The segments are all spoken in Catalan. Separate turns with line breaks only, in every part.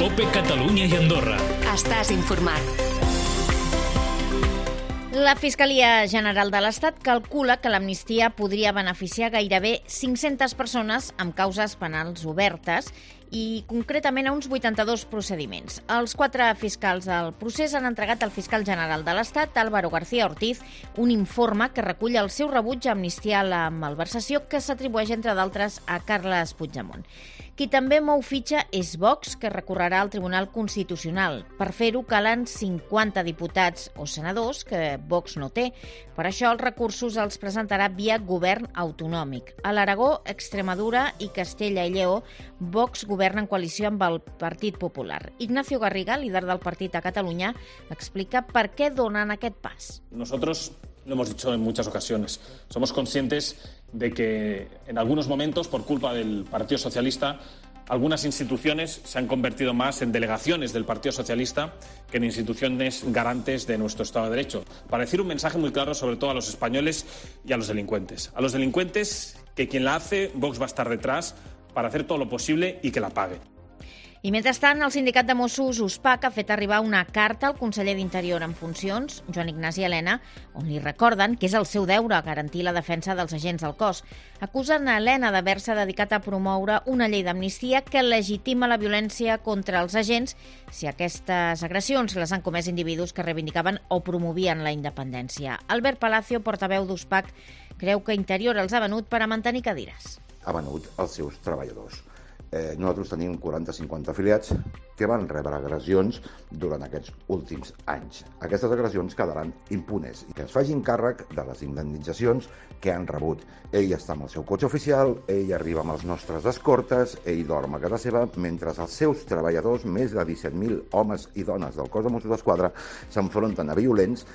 COPE Catalunya i Andorra.
Estàs informat.
La Fiscalia General de l'Estat calcula que l'amnistia podria beneficiar gairebé 500 persones amb causes penals obertes i concretament a uns 82 procediments. Els 4 fiscals del procés han entregat al fiscal general de l'Estat, Álvaro García Ortiz, un informe que recull el seu rebuig a amnistiar la malversació que s'atribueix, entre d'altres, a Carles Puigdemont. Qui també mou fitxa és Vox, que recorrerà al Tribunal Constitucional. Per fer-ho calen 50 diputats o senadors, que Vox no té. Per això els recursos els presentarà via govern autonòmic. A l'Aragó, Extremadura i Castella i Lleó, Vox governa en coalició amb el Partit Popular. Ignacio Garriga, líder del partit a Catalunya, explica per què donen aquest pas.
Nosotros lo hemos dicho en muchas ocasiones. Somos conscientes de que en algunos momentos, por culpa del Partido Socialista, algunas instituciones se han convertido más en delegaciones del Partido Socialista que en instituciones garantes de nuestro Estado de Derecho. Para decir un mensaje muy claro, sobre todo a los españoles y a los delincuentes. A los delincuentes, que quien la hace, Vox va a estar detrás para hacer todo lo posible y que la pague.
I mentrestant, el sindicat de Mossos, USPAC, ha fet arribar una carta al conseller d'Interior en funcions, Joan Ignasi Elena, on li recorden que és el seu deure garantir la defensa dels agents del cos. Acusen a Elena d'haver-se dedicat a promoure una llei d'amnistia que legitima la violència contra els agents si aquestes agressions les han comès individus que reivindicaven o promovien la independència. Albert Palacio, portaveu d'USPAC, creu que Interior els ha venut per a mantenir cadires.
Ha venut els seus treballadors. Nosaltres tenim 40-50 afiliats que van rebre agressions durant aquests últims anys. Aquestes agressions quedaran impunes i que es facin càrrec de les indemnitzacions que han rebut. Ell està amb el seu cotxe oficial, ell arriba amb els nostres escortes, ell dorm a casa seva, mentre els seus treballadors, més de 17.000 homes i dones del cos de Mossos d'Esquadra, s'enfronten a violents.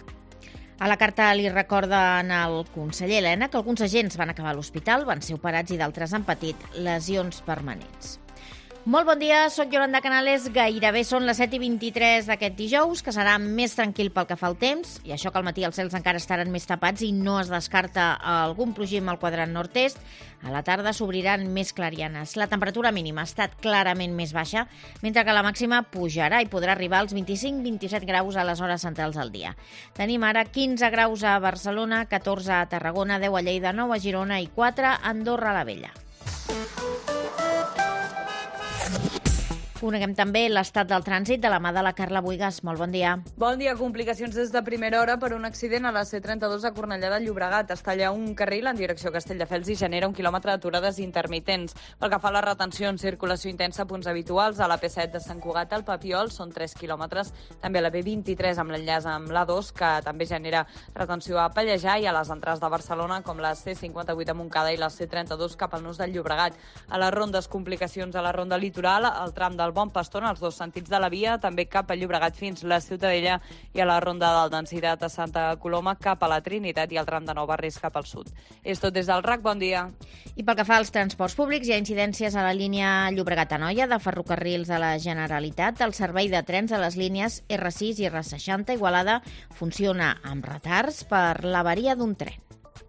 A la carta li recorden al conseller Elena que alguns agents van acabar a l'hospital, van ser operats i d'altres han patit lesions permanents. Molt bon dia, soc Yolanda Canales. Gairebé són les 7:23 d'aquest dijous, que serà més tranquil pel que fa al temps, i això que al matí els cels encara estaran més tapats i no es descarta algun plogim al quadrant nord-est. A la tarda s'obriran més clarianes. La temperatura mínima ha estat clarament més baixa, mentre que la màxima pujarà i podrà arribar als 25-27 graus a les hores centrals del dia. Tenim ara 15 graus a Barcelona, 14 a Tarragona, 10 a Lleida, 9 a Girona i 4 a Andorra la Vella. Coneguem també l'estat del trànsit de la mà de la Carla Buigas. Molt bon dia.
Bon dia. Complicacions des de primera hora per un accident a la C32 a Cornellà de Llobregat. Es talla un carril en direcció a Castelldefels i genera 1 quilòmetre d'aturades intermitents. Pel que fa a la retenció en circulació intensa a punts habituals, a la P7 de Sant Cugat al Papiol són 3 quilòmetres. També a la B23 amb l'enllaç amb l'A2, que també genera retenció a Pallejà, i a les entrades de Barcelona, com la C58 a Montcada i la C32 cap al nus del Llobregat. A les rondes, complicacions a la ronda litoral, al tram del Bon Pastor, en els dos sentits de la via, també cap a Llobregat fins la Ciutadella, i a la ronda d'alta densitat a Santa Coloma cap a la Trinitat i al tram de Nou Barris cap al sud. És tot des del RAC, bon dia.
I pel que fa als transports públics, hi ha incidències a la línia Llobregat-Anoia de Ferrocarrils de la Generalitat. El servei de trens a les línies R6 i R60 Igualada funciona amb retards per l'avaria d'un tren.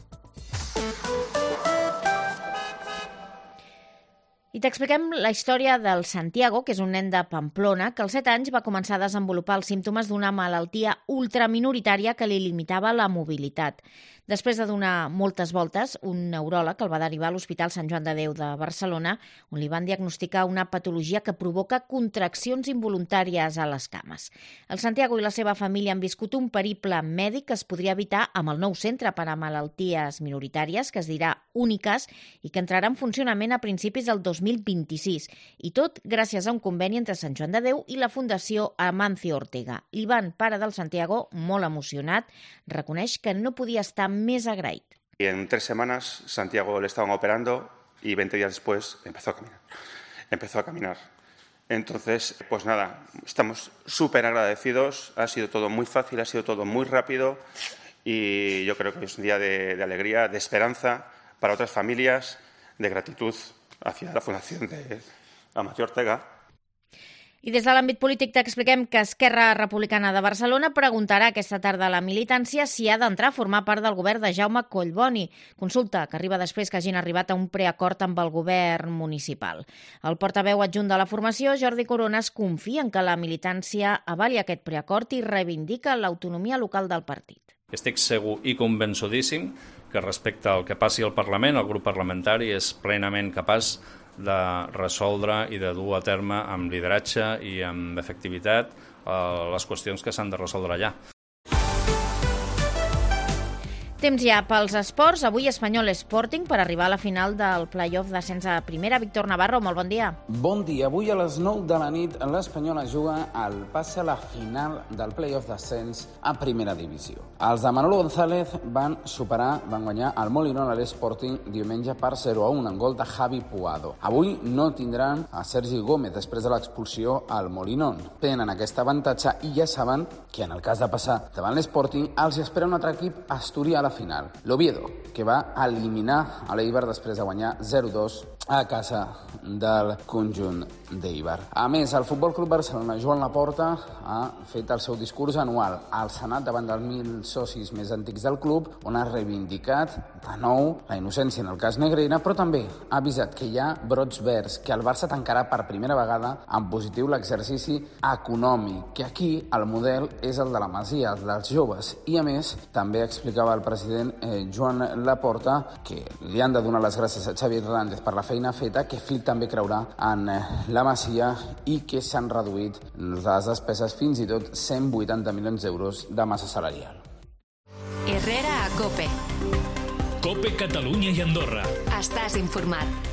I t'expliquem la història del Santiago, que és un nen de Pamplona, que als 7 anys va començar a desenvolupar els símptomes d'una malaltia ultraminoritària que li limitava la mobilitat. Després de donar moltes voltes, un neuròleg el va derivar a l'Hospital Sant Joan de Déu de Barcelona, on li van diagnosticar una patologia que provoca contraccions involuntàries a les cames. El Santiago i la seva família han viscut un periple mèdic que es podria evitar amb el nou centre per a malalties minoritàries, que es dirà Úniques, i que entrarà en funcionament a principis del 2026. I tot gràcies a un conveni entre Sant Joan de Déu i la Fundació Amancio Ortega. L'Ivan, pare del Santiago, molt emocionat, reconeix que no podia estar més agraït.
Y en 3 semanas Santiago le estaban operando y 20 días después empezó a caminar. Entonces, pues nada, estamos súper agradecidos, ha sido todo muy fácil, ha sido todo muy rápido y yo creo que es un día de alegría, de esperanza para otras familias, de gratitud hacia la Fundación de Amancio Ortega.
I des de l'àmbit polític t'expliquem que Esquerra Republicana de Barcelona preguntarà aquesta tarda a la militància si ha d'entrar a formar part del govern de Jaume Collboni. Consulta que arriba després que hagin arribat a un preacord amb el govern municipal. El portaveu adjunt de la formació, Jordi Coronas, confia en que la militància avali aquest preacord i reivindica l'autonomia local del partit.
Estic segur i convençudíssim que respecte al que passi al Parlament, el grup parlamentari és plenament capaç de resoldre i de dur a terme amb lideratge i amb efectivitat les qüestions que s'han de resoldre allà.
Temps ja pels esports. Avui Espanyol Sporting per arribar a la final del play-off d'ascens a primera. Víctor Navarro, molt bon dia.
Bon dia. Avui a les 9 de la nit l'Espanyol juga al passe a la final del play-off d'ascens a primera divisió. Els de Manolo González van guanyar el Molinón a l'Sporting diumenge per 0-1 en gol de Javi Puado. Avui no tindran a Sergi Gómez després de l'expulsió al Molinón. Tenen aquest avantatge i ja saben que en el cas de passar davant l'Sporting els espera un altre equip asturià a la final, l'Oviedo, que va eliminar a l'Eibar després de guanyar 0-2 a casa del conjunt d'Eibar. A més, el Futbol Club Barcelona, Joan Laporta, ha fet el seu discurs anual al Senat davant dels 1.000 socis més antics del club, on ha reivindicat de nou la innocència en el cas Negreira, però també ha avisat que hi ha brots verds, que el Barça tancarà per primera vegada en positiu l'exercici econòmic, que aquí el model és el de la Masia, el dels joves. I a més, també explicava el president Joan Laporta que li han de donar les gràcies a Xavi Hernández per la feina feta, que Flick també creurà en la Masia i que s'han reduït les despeses fins i tot 180 milions d'euros de massa salarial.
Herrera a COPE.
COPE Catalunya i Andorra.
Estàs informat.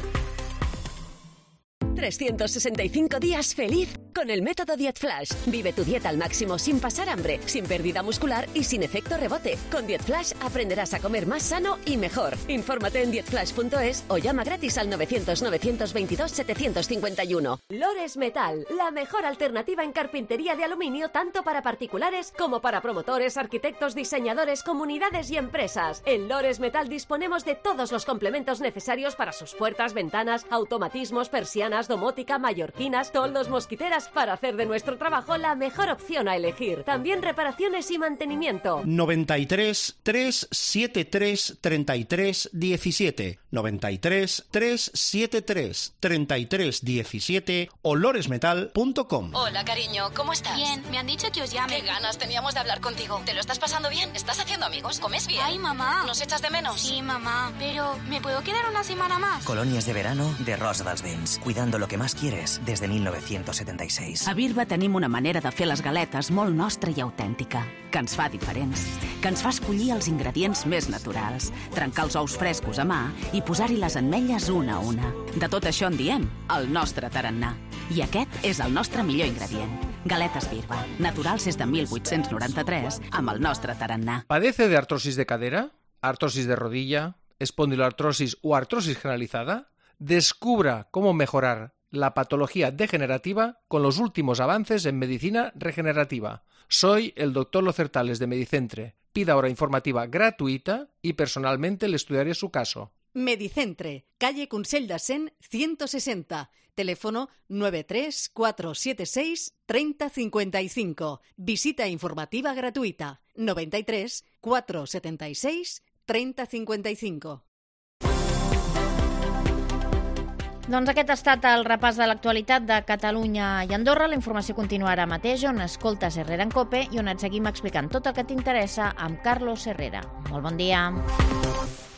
365 días feliz con el método DietFlash. Vive tu dieta al máximo sin pasar hambre, sin pérdida muscular y sin efecto rebote. Con DietFlash aprenderás a comer más sano y mejor. Infórmate en dietflash.es o llama gratis al 900-922-751. Lores Metal, la mejor alternativa en carpintería de aluminio tanto para particulares como para promotores, arquitectos, diseñadores, comunidades y empresas. En Lores Metal disponemos de todos los complementos necesarios para sus puertas, ventanas, automatismos, persianas, domótica, mallorquinas, toldos, mosquiteras, para hacer de nuestro trabajo la mejor opción a elegir. También reparaciones y mantenimiento.
93 373 33 17 93 373 33 17 o loresmetal.com.
Hola, cariño, ¿cómo estás?
Bien, me han dicho que os llame.
Qué ganas teníamos de hablar contigo. ¿Te lo estás pasando bien? ¿Estás haciendo amigos? ¿Comes bien?
Ay, mamá.
¿Nos echas de menos?
Sí, mamá, pero ¿me puedo quedar una semana más?
Colònies de verano de Rosa dels Vents. Cuidando lo que más quieres desde 1976.
A Birba tenim una manera de fer les galetes molt nostra i autèntica, que ens fa diferents, que ens fa escollir els ingredients més naturals, trencar els ous frescos a mà i posar-hi les ametlles una a una. De tot això en diem el nostre tarannà. I aquest és el nostre millor ingredient. Galetes Birba, naturals des de 1893, amb el nostre tarannà.
¿Padece de artrosis de cadera? ¿Artrosis de rodilla? ¿Espondiloartrosis o artrosis generalizada? Descubra cómo mejorar la patología degenerativa con los últimos avances en medicina regenerativa. Soy el Dr. Locertales de Medicentre. Pida hora informativa gratuita y personalmente le estudiaré su caso.
Medicentre, calle Consell de Cent, 160, teléfono 93 476 3055. Visita informativa gratuita 93 476 3055.
Doncs aquest ha estat el repàs de l'actualitat de Catalunya i Andorra. La informació continua ara mateix, on escoltes Herrera en COPE i on et seguim explicant tot el que t'interessa amb Carlos Herrera. Molt bon dia.